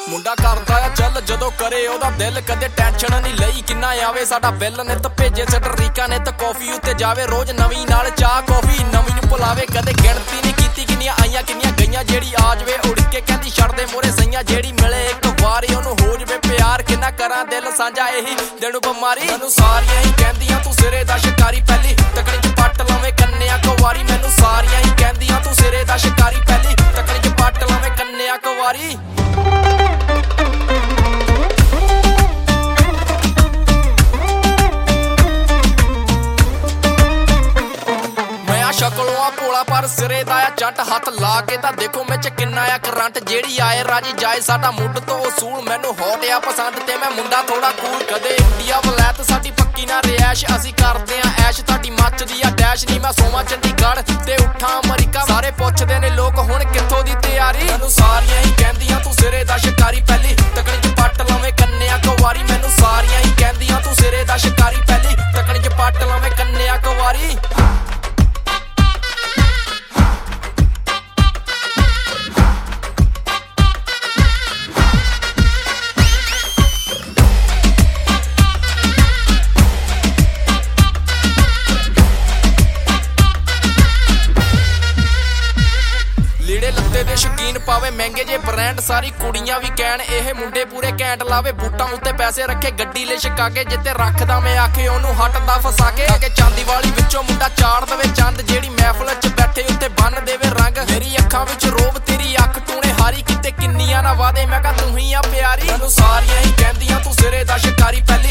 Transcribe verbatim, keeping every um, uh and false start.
ਮੁੰਡਾ ਕਰਦਾ ਆ ਚੱਲ ਜਦੋਂ ਕਰੇ ਉਹਦਾ ਦਿਲ, ਕਦੇ ਟੈਨਸ਼ਨ ਨਹੀਂ ਲਈ ਕਿੰਨਾ ਆਵੇ ਸਾਡਾ ਬਿੱਲ। ਨਿੱਤ ਭੇਜੇ ਸਟਰੀਕਾ ਨਿੱਤ ਕਾਫੀ ਉੱਤੇ ਜਾਵੇ, ਰੋਜ਼ ਨਵੀਂ ਨਾਲ ਚਾਹ ਕਾਫੀ ਨਵੀਂ ਨੂੰ ਭੁਲਾਵੇ। ਕਦੇ ਗਿਣਤੀ ਨਹੀਂ ਕੀਤੀ ਕਿੰਨੀਆਂ ਆਈਆਂ ਕਿੰਨੀਆਂ ਗਈਆਂ, ਜਿਹੜੀ ਆ ਜਵੇ ਉੜ ਕੇ ਕਹਿੰਦੀ ਛੱਡ ਦੇ ਮੋਰੇ ਸਈਆਂ। ਜਿਹੜੀ ਮਿਲੇ ਇੱਕ ਵਾਰੀ ਉਹਨੂੰ ਹੋ ਜਵੇ ਪਿਆਰ, ਕਿੰਨਾ ਕਰਾਂ ਦਿਲ ਸਾਂਝਾ ਇਹੀ ਦਿਨ ਬਿਮਾਰੀ। ਮੈਨੂੰ ਸਾਰੀਆਂ ਹੀ ਕਹਿੰਦੀਆਂ ਤੂੰ ਸਿਰੇ ਦਾ ਸ਼ਿਕਾਰੀ, ਪਹਿਲੀ ਤਕੜੀ ਚ ਪੱਟ ਲਾਵੇਂ ਕੰਨਿਆ ਕੁਵਾਰੀ। ਮੈਨੂੰ ਸਾਰੀਆਂ ਹੀ ਕਹਿੰਦੀਆਂ ਤੂੰ ਸਿਰੇ ਦਾ ਸ਼ਿਕਾਰੀ, ਪਹਿਲੀ ਤਕੜੀ ਚ ਪੱਟ ਲਾਵੇਂ ਕੰਨਿਆ ਕੁਵਾਰੀ। ਸ਼ਕਲੋਂ ਆ ਭੋਲਾ ਪਰ ਸਿਰੇ ਦਾ ਆ ਜੱਟ, ਹੱਥ ਲਾ ਕੇ ਤਾਂ ਦੇਖੋ ਵਿੱਚ ਕਿੰਨਾ ਆ ਕਰੰਟ। ਜਿਹੜੀ ਆਏ ਰਾਜੀ ਜਾਏ ਸਾਡਾ ਮੁੱਢ ਤੋਂ ਅਸੂਲ, ਮੈਨੂੰ ਹੌਟ ਆ ਪਸੰਦ ਤੇ ਮੈਂ ਮੁੰਡਾ ਥੋੜਾ ਕੂਲ। ਕਦੇ ਇੰਡੀਆ ਵਲੈਤ ਸਾਡੀ ਪੱਕੀ ਨਾ ਰਿਐਸ਼, ਅਸੀਂ ਕਰਦੇ ਆ ਐਸ਼ ਤੁਹਾਡੀ ਮੱਚਦੀ ਆ ਡੈਸ਼। ਨਹੀਂ ਮੈਂ ਸੋਵਾਂ ਚੰਡੀਗੜ੍ਹ ਤੇ ਉੱਠਾਂ ਅਮਰੀਕਾ, ਸਾਰੇ ਪੁੱਛਦੇ ਨੇ ਲੋਕ ਹੁਣ ਕਿੱਥੋਂ ਦੀ ਤਿਆਰੀ। ਮੈਨੂੰ ਸਾਰੀਆਂ ਹੀ ਕਹਿੰਦੀਆਂ ਤੂੰ ਸਿਰੇ ਦਾ ਸ਼ਿਕਾਰੀ, ਪਹਿਲੀ ਤਕੜੀ ਚ ਪੱਟ ਲਾਵੇਂ ਕੰਨਿਆ ਕੁਵਾਰੀ। ਮੈਨੂੰ ਸਾਰੀਆਂ ਹੀ ਕਹਿੰਦੀਆਂ ਤੂੰ ਸਿਰੇ ਦਾ ਸ਼ਿਕਾਰੀ, ਪਹਿਲੀ ਤਕੜੀ ਚ ਪੱਟ ਲਾਵੇਂ ਕੰਨਿਆ ਕੁਵਾਰੀ। ਲੀੜੇ ਲੱਤੇ ਦੇ ਸ਼ੌਕੀਨ ਪਾਵੇ ਮਹਿੰਗੇ ਜੇ ਬ੍ਰਾਂਡ, ਸਾਰੀ ਕੁੜੀਆਂ ਵੀ ਕਹਿਣ ਇਹ ਮੁੰਡੇ ਪੂਰੇ ਘੈਂਟ ਲਾਵੇ। ਬੂਟਾਂ ਉੱਤੇ ਪੈਸੇ ਰੱਖੇ ਗੱਡੀ ਲੈ ਛਕਾ ਕੇ, ਜਿੱਤੇ ਰੱਖਦਾ ਮੈਂ ਆਖੇ ਉਹਨੂੰ ਹੱਟਦਾ ਫਸਾ ਕੇ। ਅਗੇ ਚਾਂਦੀ ਵਾਲੀ ਵਿੱਚੋਂ ਮੁੰਡਾ ਚਾੜ ਦਵੇ ਚੰਦ, ਜਿਹੜੀ ਮਹਿਫਲ ਚ ਬੈਠੇ ਉੱਤੇ ਬੰਨ ਦੇਵੇ ਰੰਗ। ਮੇਰੀ ਅੱਖਾਂ ਵਿੱਚ ਰੋਬ ਤੇਰੀ ਅੱਖ ਟੂਣੇ ਹਾਰੀ, ਕਿਤੇ ਕਿੰਨੀਆਂ ਨਾ ਵਾਦੇ ਮੈਂ ਕਹਾਂ ਤੂੰ ਹੀ ਆ ਪਿਆਰੀ। ਮੈਨੂੰ ਸਾਰੀਆਂ ਹੀ ਕਹਿੰਦੀਆਂ ਤੂੰ ਸਿਰੇ ਦਾ ਸ਼ਿਕਾਰੀ, ਪਹਿਲੀ